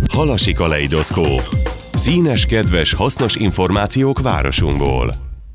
Halasi kaleidoszkóp. Színes, kedves, hasznos információk városunkból.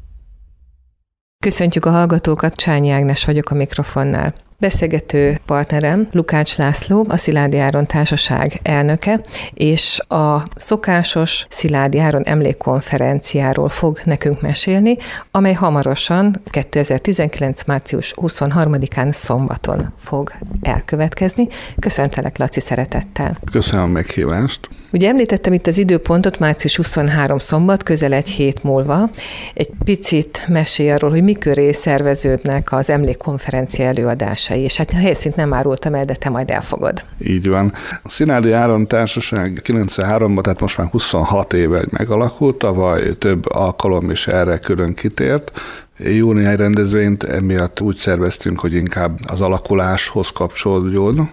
Köszöntjük a hallgatókat, Csányi Ágnes vagyok a mikrofonnál. Beszélgető partnerem Lukács László, a Szilágyi Áron Társaság elnöke, és a szokásos Szilágyi Áron emlékkonferenciáról fog nekünk mesélni, amely hamarosan 2019. március 23-án szombaton fog elkövetkezni. Köszöntelek, Laci, szeretettel. Köszönöm a meghívást. Ugye említettem itt az időpontot, március 23 szombat, közel egy hét múlva. Egy picit mesélj arról, hogy miköré szerveződnek az emlékkonferencia előadásai, és hát a helyszínt nem árultam el, de te majd elfogod. Így van. A Szilágyi Áron Társaság 93-ban, tehát most már 26 éve megalakult, tavaly több alkalom is erre külön kitért. Jó néhány rendezvényt emiatt úgy szerveztünk, hogy inkább az alakuláshoz kapcsolódjon,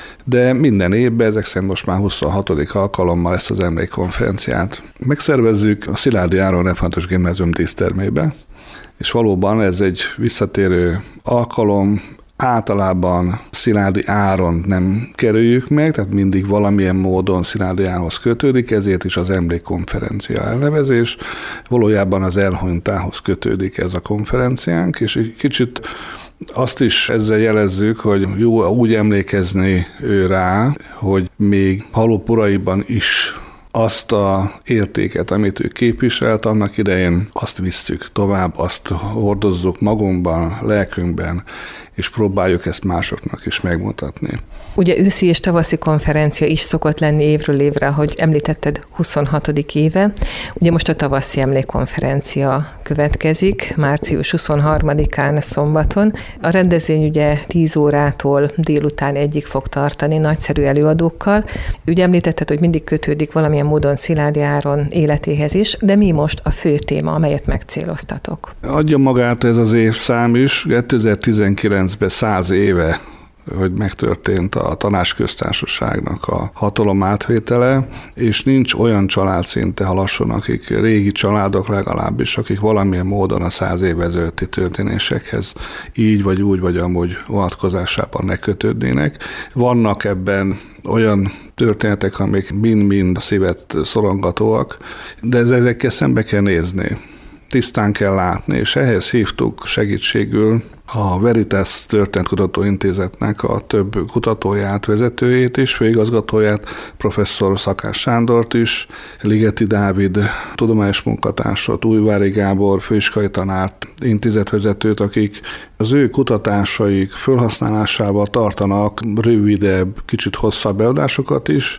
de minden évben, ezek szerint most már 26. alkalommal ezt az emlékkonferenciát megszervezzük a Szilágyi Áron Református Gimnázium dísztermébe, és valóban ez egy visszatérő alkalom. Általában Szilágyi Áron nem kerüljük meg, tehát mindig valamilyen módon Szilágyi Áronhoz kötődik, ezért is az emlékkonferencia elnevezés. Valójában az elhunytához kötődik ez a konferenciánk, és egy kicsit azt is ezzel jelezzük, hogy jó úgy emlékezni ő rá, hogy még halott uraiban is azt a értéket, amit ő képviselt annak idején, azt visszük tovább, azt hordozzuk magunkban, lelkünkben, és próbáljuk ezt másoknak is megmutatni. Ugye őszi és tavaszi konferencia is szokott lenni évről évre, ahogy említetted, 26. éve. Ugye most a tavaszi emlékkonferencia következik, március 23-án szombaton. A rendezvény ugye 10 órától délután 1-ig fog tartani, nagyszerű előadókkal. Ugye említetted, hogy mindig kötődik valamilyen módon Szilágyi Áron életéhez is, de mi most a fő téma, amelyet megcéloztatok? Adja magát ez az évszám is, 2019-ben 100 éve, hogy megtörtént a Tanácsköztársaságnak a hatalom átvétele, és nincs olyan család szinte Halasson, akik régi családok legalábbis, akik valamilyen módon a 100 évvel ezelőtti történésekhez így vagy úgy vagy amúgy vonatkozásában ne kötődnének. Vannak ebben olyan történetek, amik mind-mind a szívet szorongatóak, de ezekkel szembe kell nézni. Tisztán kell látni, és ehhez hívtuk segítségül a Veritas Történetkutató Intézetnek a több kutatóját, vezetőjét is, főigazgatóját, professzor Szakás Sándort is, Ligeti Dávid tudományos munkatársat, Újvári Gábor főiskolai tanárt, intézetvezetőt, akik az ő kutatásaik felhasználásával tartanak rövidebb, kicsit hosszabb előadásokat is,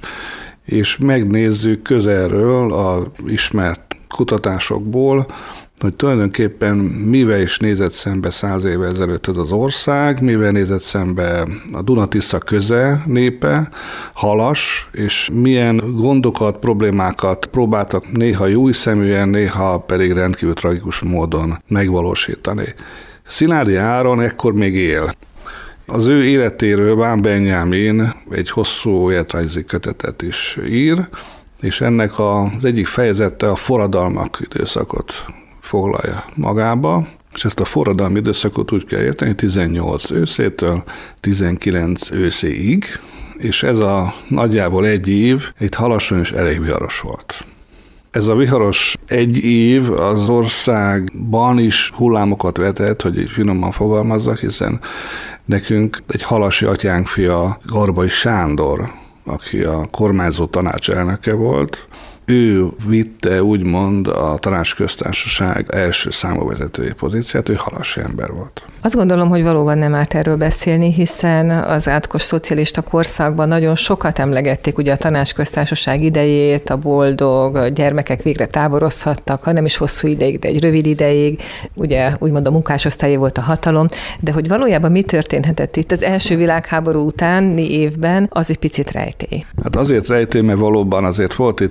és megnézzük közelről az ismert kutatásokból, hogy tulajdonképpen mivel is nézett szembe 100 évvel ezelőtt ez az ország, mivel nézett szembe a Duna-Tisza köze népe, Halas, és milyen gondokat, problémákat próbáltak néha jóhiszeműen, néha pedig rendkívül tragikus módon megvalósítani. Szilágyi Áron ekkor még él. Az ő életéről Bán Benyámin egy hosszú életrajzi kötetet is ír, és ennek az egyik fejezete a forradalmak időszakot foglalja magába, és ezt a forradalmi időszakot úgy kell érteni, 18 őszétől 19 őszéig, és ez a nagyjából egy év itt Halasson is elég viharos volt. Ez a viharos egy év az országban is hullámokat vetett, hogy így finoman fogalmazzak, hiszen nekünk egy halasi atyánk fia, Garbai Sándor, aki a kormányzó tanács elnöke volt, ő vitte úgymond a Tanácsköztársaság első számú vezetői pozíciát, ő halasi ember volt. Azt gondolom, hogy valóban nem árt erről beszélni, hiszen az átkos szocialista korszakban nagyon sokat emlegették ugye a Tanácsköztársaság idejét, a boldog gyermekek végre táborozhattak, ha nem is hosszú ideig, de egy rövid ideig, ugye úgymond a munkásosztályé volt a hatalom, de hogy valójában mi történhetett itt az első világháború utáni évben, az egy picit rejtély. Hát azért rejtély, mert valóban azért volt itt egy 50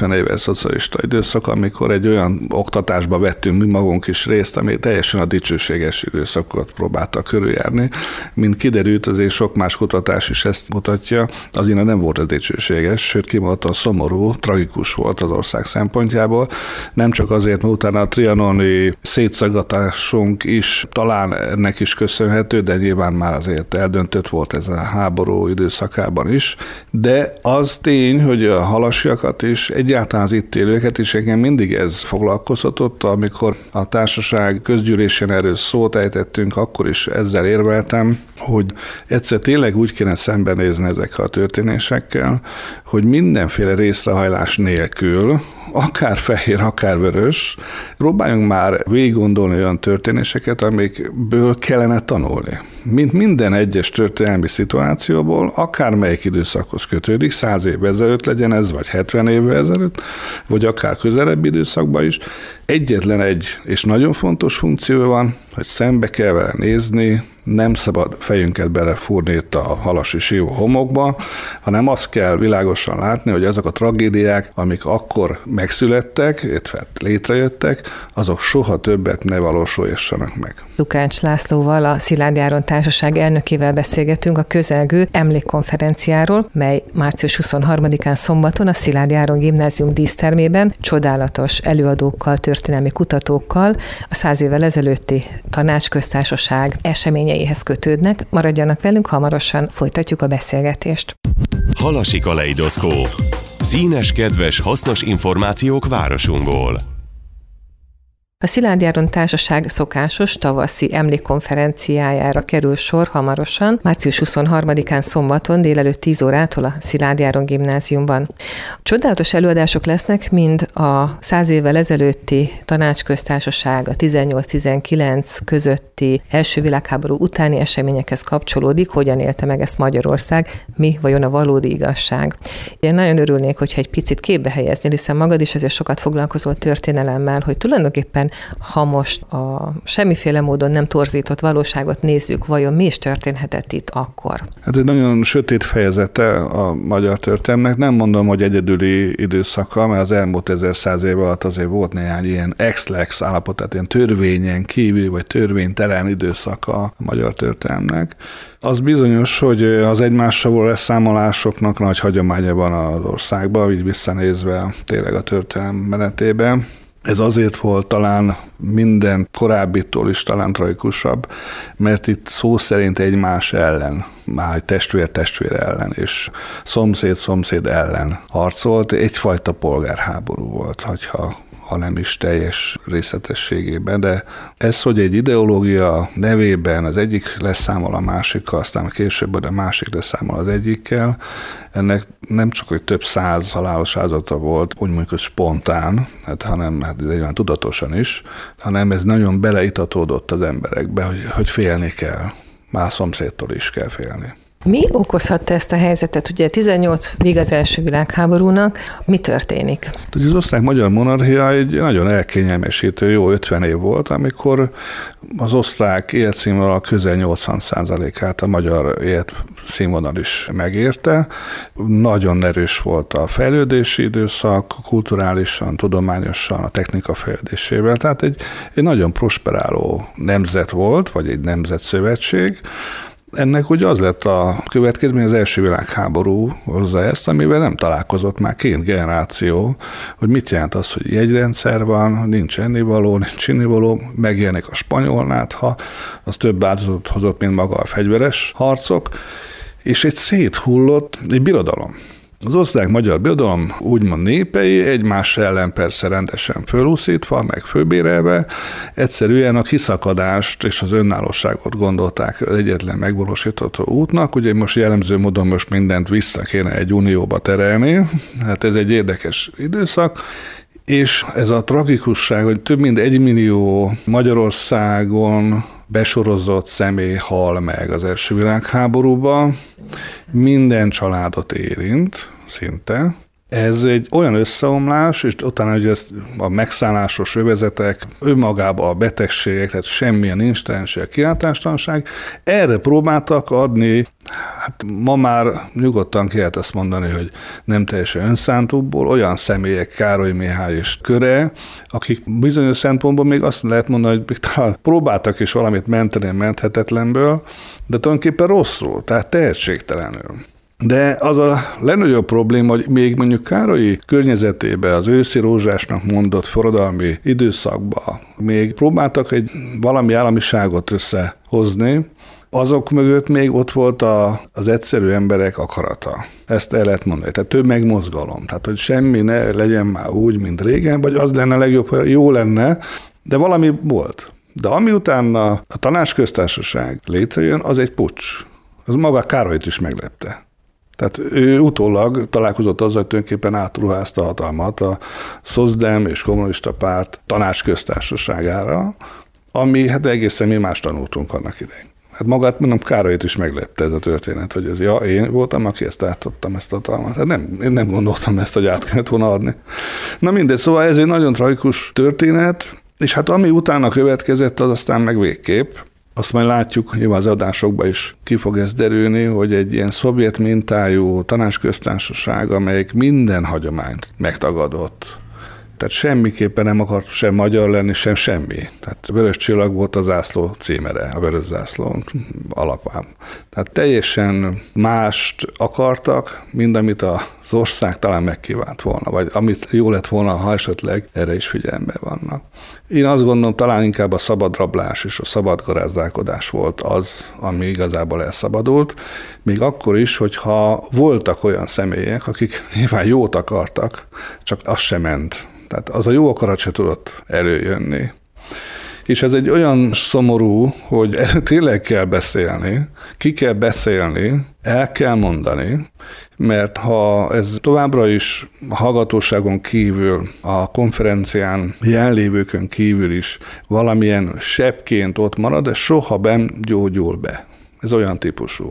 70 éves szocialista időszak, amikor egy olyan oktatásba vettünk mi magunk is részt, ami teljesen a dicsőséges időszakot próbálta körüljárni. Mint kiderült, azért sok más kutatás is ezt mutatja, az innen nem volt az dicsőséges, sőt kimondottan szomorú, tragikus volt az ország szempontjából. Nem csak azért, mert utána a trianoni szétszaggatásunk is talán ennek is köszönhető, de nyilván már azért eldöntött volt ez a háború időszakában is. De az tény, hogy a halasiakat is, egyáltalán az itt élőket is engem mindig ez foglalkoztatott, amikor a társaság közgyűlésén erről szót ejtettünk, akkor is ezzel érveltem, hogy egyszer tényleg úgy kéne szembenézni ezekkel a történésekkel, hogy mindenféle részrehajlás nélkül, akár fehér, akár vörös, próbáljunk már végig gondolni olyan történéseket, amikből kellene tanulni. Mint minden egyes történelmi szituációból, akármelyik időszakhoz kötődik, 100 évvel ezelőtt legyen ez, vagy 70 évvel ezelőtt, vagy akár közelebbi időszakban is, egyetlen egy és nagyon fontos funkció van, hogy szembe kell vele nézni, nem szabad fejünket belefúrni itt a halasi sívó homokba, hanem azt kell világosan látni, hogy azok a tragédiák, amik akkor megszülettek, illetve létrejöttek, azok soha többet ne valósuljanak meg. Lukács Lászlóval, a Szilágyi Áron Társaság elnökével beszélgetünk a közelgő emlékkonferenciáról, mely március 23-án szombaton a Szilágyi Áron Gimnázium dísztermében csodálatos előadókkal, történelmi kutatókkal a 100 évvel ezelőtti Tanácsköztársaság eseményeihez kötődnek. Maradjanak velünk, hamarosan folytatjuk a beszélgetést. Halasi kaleidoszkóp. Színes, kedves, hasznos információk városunkból. A Szilágyi Áron Társaság szokásos tavaszi emlékkonferenciájára kerül sor hamarosan, március 23-án szombaton délelőtt 10 órától a Szilágyi Áron Gimnáziumban. Csodálatos előadások lesznek, mind a 100 évvel ezelőtti Tanácsköztársaság, a 18-19 közötti első világháború utáni eseményekhez kapcsolódik, hogyan élte meg ezt Magyarország, mi vajon a valódi igazság. Én nagyon örülnék, hogyha egy picit képbe helyezni, hiszen magad is azért sokat foglalkozol történelemmel, hogy tulajdonképpen ha most a semmiféle módon nem torzított valóságot nézzük, vajon mi is történhetett itt akkor? Hát egy nagyon sötét fejezete a magyar történelmnek. Nem mondom, hogy egyedüli időszaka, mert az elmúlt 1100 év alatt azért volt néhány ilyen ex-lex állapot, tehát ilyen törvényen kívül vagy törvénytelen időszaka a magyar történelmnek. Az bizonyos, hogy az egymással való leszámolásoknak nagy hagyománya van az országban, így visszanézve tényleg a történelem menetében. Ez azért volt talán minden korábbitól is talán tragikusabb, mert itt szó szerint egymás ellen, már testvér ellen, és szomszéd ellen harcolt. Egyfajta polgárháború volt, ha nem is teljes részletességében, de ez, hogy egy ideológia nevében az egyik leszámol a másikkal, aztán később a másik leszámol az egyikkel, ennek nem csak, hogy több 100 halálos áldozata volt, úgy mondjuk, hogy spontán, hanem egyébként tudatosan is, hanem ez nagyon beleitatódott az emberekbe, hogy félni kell. Már szomszédtól is kell félni. Mi okozhatta ezt a helyzetet? Ugye 18 vég az első világháborúnak, mi történik? Az osztrák-magyar monarchia egy nagyon elkényelmesítő jó 50 év volt, amikor az osztrák életszínvonal közel 80%-át a magyar életszínvonal is megérte. Nagyon erős volt a fejlődési időszak, kulturálisan, tudományosan, a technika fejlődésével. Tehát egy nagyon prosperáló nemzet volt, vagy egy nemzetszövetség. Ennek ugye az lett a következmény, az első világháború hozza ezt, amivel nem találkozott már két generáció, hogy mit jelent az, hogy jegyrendszer van, nincs ennivaló, nincs innivaló, megjelenik a spanyol nátha, az több áldozatot hozott, mint maga a fegyveres harcok, és egy széthullott egy birodalom. Az osztrák-magyar birodalom úgymond népei egymás ellen persze rendesen fölúszítva, meg fölbérelve, egyszerűen a kiszakadást és az önállóságot gondolták egyetlen megvalósítható útnak. Ugye most jellemző módon most mindent vissza kéne egy unióba terelni, hát ez egy érdekes időszak, és ez a tragikusság, hogy több mint 1 millió Magyarországon besorozott személy hal meg az első világháborúban, minden családot érint, szinte, Ez egy olyan összeomlás, és utána ugye a megszállásos övezetek, önmagában a betegségek, tehát semmilyen instanség, kiáltástalanság, erre próbáltak adni, hát ma már nyugodtan ki lehet azt mondani, hogy nem teljesen önszántukból, olyan személyek, Károly Mihály és köre, akik bizonyos szempontból még azt lehet mondani, hogy még talán próbáltak is valamit menteni menthetetlenből, de tulajdonképpen rosszul, tehát tehetségtelenül. De az a legnagyobb probléma, hogy még mondjuk Károlyi környezetében, az őszi rózsásnak mondott forradalmi időszakban még próbáltak egy valami államiságot összehozni, azok mögött még ott volt az egyszerű emberek akarata. Ezt el lehet mondani. Tehát több megmozgalom. Tehát, hogy semmi ne legyen már úgy, mint régen, vagy az lenne legjobb, hogy jó lenne, de valami volt. De ami utána a Tanácsköztársaság létrejön, az egy puccs. Az maga Károlyt is meglepte. Tehát ő utólag találkozott azzal, hogy tulajdonképpen átruházta a hatalmat a Szozdem és Kommunista Párt Tanácsköztársaságára, ami hát egészen mi más tanultunk annak idején. Hát magát, mondom, Károlyt is meglepte ez a történet, hogy ez, én voltam, aki ezt átadtam, ezt a hatalmat. Hát én nem gondoltam ezt, hogy át kellett volna adni. Na mindegy, szóval ez egy nagyon tragikus történet, és hát ami utána következett, az aztán meg végképp. Azt majd látjuk, nyilván az adásokban is ki fog ez derülni, hogy egy ilyen szovjet mintájú tanácsköztársaság, amelyik minden hagyományt megtagadott. Tehát semmiképpen nem akart sem magyar lenni, sem semmi. Tehát vörös csillag volt a zászló címere, a vörös zászlón alapán. Tehát teljesen mást akartak, mint amit az ország talán megkívánt volna, vagy amit jó lett volna, ha esetleg erre is figyelme vannak. Én azt gondolom, talán inkább a szabad rablás és a szabad garázdálkodás volt az, ami igazából elszabadult, még akkor is, hogyha voltak olyan személyek, akik nyilván jót akartak, csak az sem ment. Tehát az a jó akarat se tudott előjönni. És ez egy olyan szomorú, hogy erről tényleg kell beszélni, ki kell beszélni, el kell mondani, mert ha ez továbbra is a hallgatóságon kívül, a konferencián jelenlévőkön kívül is valamilyen sebként ott marad, ez soha nem gyógyul be. Ez olyan típusú.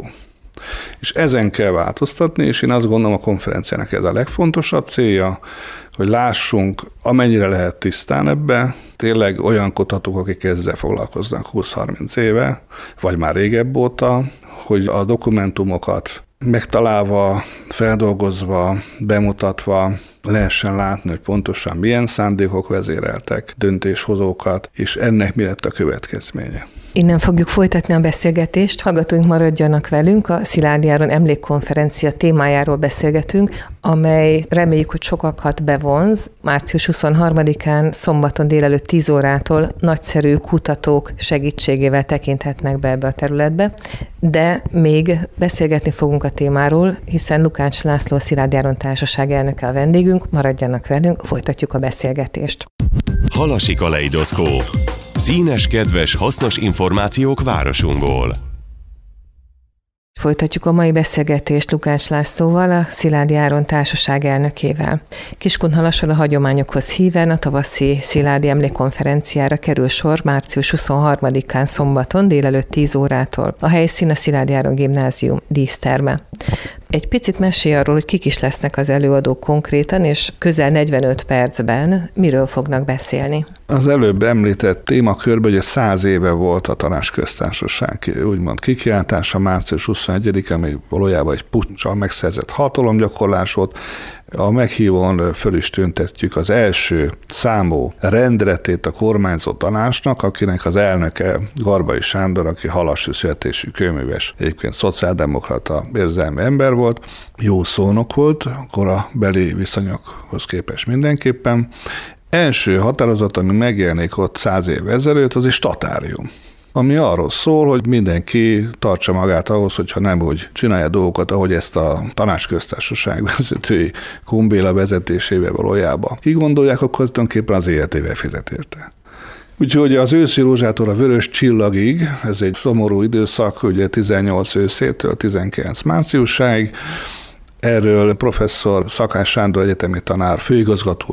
És ezen kell változtatni, és én azt gondolom, a konferenciának ez a legfontosabb célja, hogy lássunk, amennyire lehet tisztán ebbe, tényleg olyan kutatók, akik ezzel foglalkoznak 20-30 éve, vagy már régebb óta, hogy a dokumentumokat megtalálva, feldolgozva, bemutatva lehessen látni, hogy pontosan milyen szándékok vezéreltek döntéshozókat, és ennek mi lett a következménye. Innen fogjuk folytatni a beszélgetést. Hallgatóink maradjanak velünk, a Szilágyi Áron emlékkonferencia témájáról beszélgetünk, amely reméljük, hogy sokakat bevonz. Március 23-án szombaton délelőtt 10 órától nagyszerű kutatók segítségével tekinthetnek be ebbe a területbe, de még beszélgetni fogunk a témáról, hiszen Lukács László, a Szilágyi Áron Társaság elnöke a vendégünk. Maradjanak velünk, folytatjuk a beszélgetést. Halasi kaleidoszkóp. Színes, kedves, hasznos információk városunkból. Folytatjuk a mai beszélgetést Lukács Lászlóval, a Szilágyi Áron Társaság elnökével. Kiskunhalason a hagyományokhoz híven a tavaszi Szilágyi emlékkonferenciára kerül sor március 23-án szombaton délelőtt 10 órától. A helyszín a Szilágyi Áron Gimnázium díszterme. Egy picit mesélj arról, hogy kik is lesznek az előadók konkrétan, és közel 45 percben miről fognak beszélni. Az előbb említett témakörben, hogy 100 éve volt a Tanácsköztársaság úgymond kikiáltása, március 21-e, ami valójában egy puccsal megszerzett hatalomgyakorlás volt. A meghívón föl is tüntetjük az első számú rendeletét a kormányzó tanácsnak, akinek az elnöke Garbai Sándor, aki halasi születésű kőműves, egyébként szociáldemokrata érzelmi ember volt, jó szónok volt, akkor a beli viszonyokhoz képest mindenképpen. Első határozat, ami megjelenik ott 100 év ezelőtt, az egy statárium, ami arról szól, hogy mindenki tartsa magát ahhoz, hogyha nem úgy csinálja dolgokat, ahogy ezt a Tanácsköztársaság vezetői Kumbéla vezetésével valójában kigondolják, akkor tulajdonképpen az életével fizet érte. Úgyhogy az őszi rózsától a vörös csillagig, ez egy szomorú időszak, ugye 18 őszétől 19 márciusáig, erről professzor Szakás Sándor egyetemi tanár főigazgató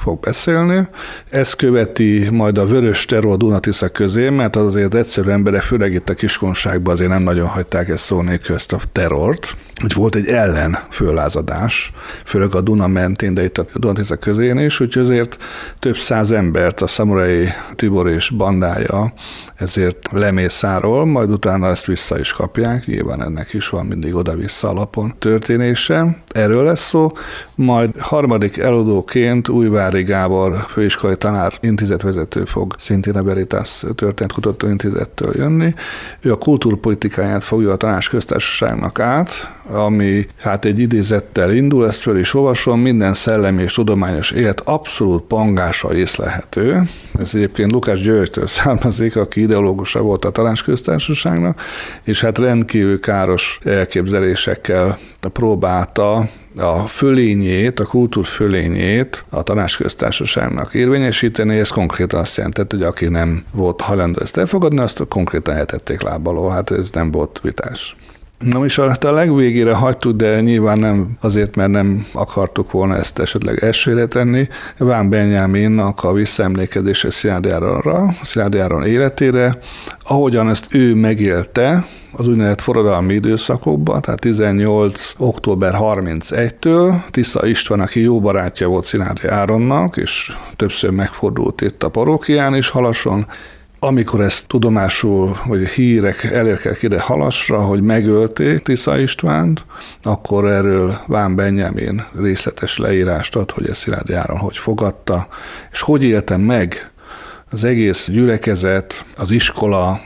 fog beszélni. Ezt követi majd a vörös terror a Duna-Tisza közé, mert az azért egyszerű emberek, főleg itt a Kiskunságban azért nem nagyon hagyták ezt szó nélkül ezt a terrort. Úgy volt egy ellenföllázadás, főleg a Duna mentén, de itt a Duna-Tisza közén is, úgyhogy azért több száz embert a Szamurai Tibor és bandája ezért lemészárol, majd utána ezt vissza is kapják, nyilván ennek is van mindig oda-vissza alapon történése. Erről lesz szó, majd harmadik előadóként Újvári Gábor főiskolai tanár, intézetvezető fog szintén a Veritas Történetkutató Intézettől jönni. Ő a kultúrpolitikáját fogja a Tanácsköztársaságnak át, ami hát egy idézettel indul, ezt föl is olvasom, minden szellemi és tudományos élet abszolút pangása észlelhető. Ez egyébként Lukács Györgytől származik, aki ideológusa volt a Tanácsköztársaságnak, és hát rendkívül káros elképzelésekkel próbálta a fölényét, a kultúr fölényét a Tanácsköztársaságnak érvényesíteni, ez konkrétan azt jelentett, hogy aki nem volt hajlandó ezt elfogadni, azt konkrétan eltették láb alól, hát ez nem volt vitás. Na és a legvégére hagytuk, de nyilván nem azért, mert nem akartuk volna ezt esetleg elsőre tenni, Ván Benyáminnak a visszaemlékezése Szilágyi Áron életére, ahogyan ezt ő megélte az úgynevezett forradalmi időszakokban, tehát 18. október 31-től Tisza István, aki jó barátja volt Szilágyi Áronnak, és többször megfordult itt a parókián is Halason, amikor ezt tudomásul, vagy hírek elérkeztek ide Halasra, hogy megölték Tisza Istvánt, akkor erről Ván Benyámin részletes leírást ad, hogy ezt Szilágyi Áron hogy fogadta, és hogy élte meg az egész gyülekezet, az iskola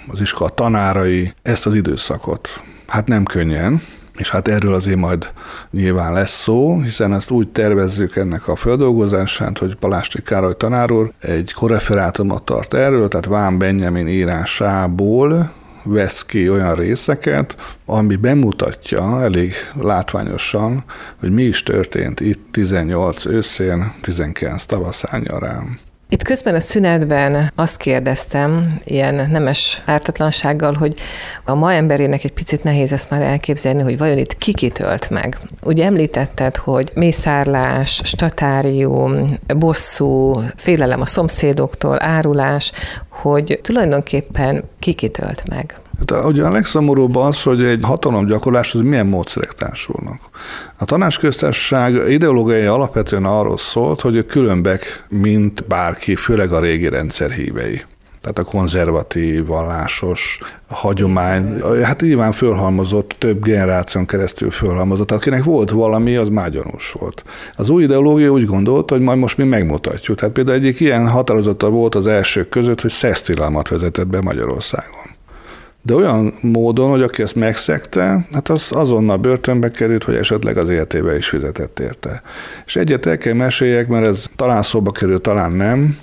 tanárai ezt az időszakot. Hát nem könnyen, és hát erről azért majd nyilván lesz szó, hiszen ezt úgy tervezzük ennek a földolgozását, hogy Palásthy Károly tanár úr egy korreferátumot tart erről, tehát Ván Benyámin írásából vesz ki olyan részeket, ami bemutatja elég látványosan, hogy mi is történt itt 18 őszén, 19 tavaszán nyarán. Itt közben a szünetben azt kérdeztem, ilyen nemes ártatlansággal, hogy a ma emberének egy picit nehéz ezt már elképzelni, hogy vajon itt kit ölt meg. Ugye említetted, hogy mészárlás, statárium, bosszú, félelem a szomszédoktól, árulás, hogy tulajdonképpen kit ölt meg. Hát, ugye a legszomorúbb az, hogy egy hatalomgyakorláshoz milyen módszerek társulnak. A Tanácsköztársaság ideológiai alapvetően arról szólt, hogy különbek, mint bárki, főleg a régi rendszer hívei. Tehát a konzervatív, vallásos, hagyomány, hát nyilván fölhalmozott, több generáción keresztül fölhalmozott, akinek volt valami, az már gyanús volt. Az új ideológia úgy gondolt, hogy majd most mi megmutatjuk. Tehát például egyik ilyen határozata volt az elsők között, hogy szextilalmat vezetett be Magyarországon. De olyan módon, hogy aki ezt megszegte, hát az azonnal börtönbe került, hogy esetleg az életébe is fizetett érte. És egyet el kell meséljek, mert ez talán szóba kerül, talán nem.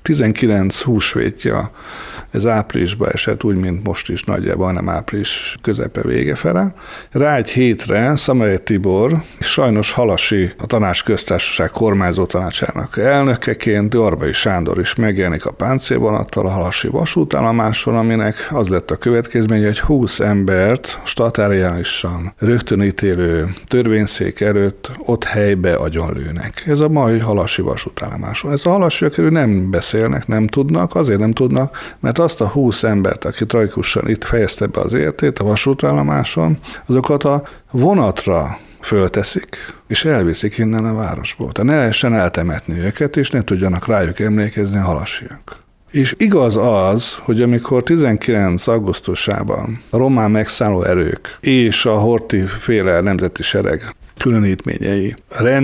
19 húsvétja, ez áprilisba esett, úgy, mint most is nagyjából, nem április közepe vége fele. Rá egy hétre Szamurai Tibor, sajnos Halasi, a Tanácsköztársaság kormányzó tanácsának elnökeként, Garbai Sándor is megjelenik a páncélvonattal a halasi vasútállomáson, aminek az lett a következménye, hogy 20 embert statáriálisan rögtönítélő törvényszék előtt ott helybe agyonlőnek. Ez a mai halasi vasútállomáson. Ez a halasiak nem beszélnek, nem tudnak, azért nem tudnak, mert azt a 20 embert, aki tragikusan itt fejezte be az életét a vasútállomáson, azokat a vonatra fölteszik, és elviszik innen a városból. Tehát ne lehessen eltemetni őket, és ne tudjanak rájuk emlékezni a halasiak. És igaz az, hogy amikor 19. augusztusában a román megszálló erők és a Horthy-féle nemzeti sereg különítményei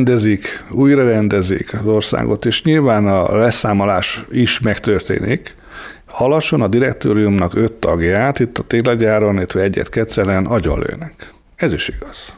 újra rendezik az országot, és nyilván a leszámolás is megtörténik, Halason a direktóriumnak 5 tagját, itt a Téglagyáron, illetve egyet Kecelen agyonlőnek. Ez is igaz.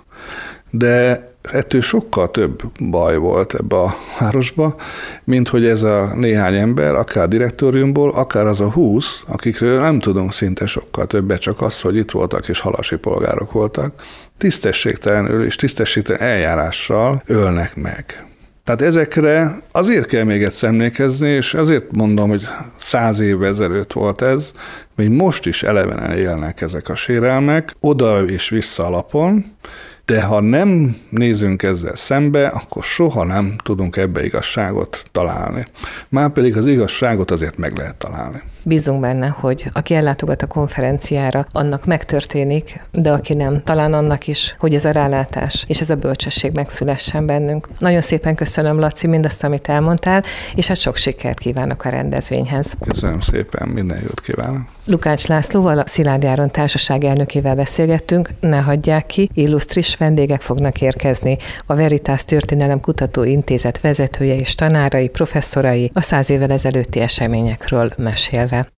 De ettől sokkal több baj volt ebbe a városba, mint hogy ez a néhány ember, akár direktóriumból, akár az a 20, akikről nem tudunk szinte sokkal többet, csak az, hogy itt voltak és halasi polgárok voltak, tisztességtelenül és tisztességtelen eljárással ölnek meg. Tehát ezekre azért kell még egyszer emlékezni, és azért mondom, hogy 100 évvel ezelőtt volt ez, még most is elevenen élnek ezek a sérelmek, oda és vissza alapon, De ha nem nézünk ezzel szembe, akkor soha nem tudunk ebbe igazságot találni. Márpedig az igazságot azért meg lehet találni. Bízunk benne, hogy aki ellátogat a konferenciára, annak megtörténik, de aki nem, talán annak is, hogy ez a rálátás és ez a bölcsesség megszülessen bennünk. Nagyon szépen köszönöm, Laci, mindazt, amit elmondtál, és hát sok sikert kívánok a rendezvényhez. Köszönöm szépen, minden jót kívánok. Lukács Lászlóval, a Szilágyi Áron társaság elnökével beszélgettünk, ne hagyják ki, illusztris vendégek fognak érkezni. A Veritas Történelem Kutató Intézet vezetője és tanárai, professzorai a 100 évvel ezelőtti eseményekről mesélve.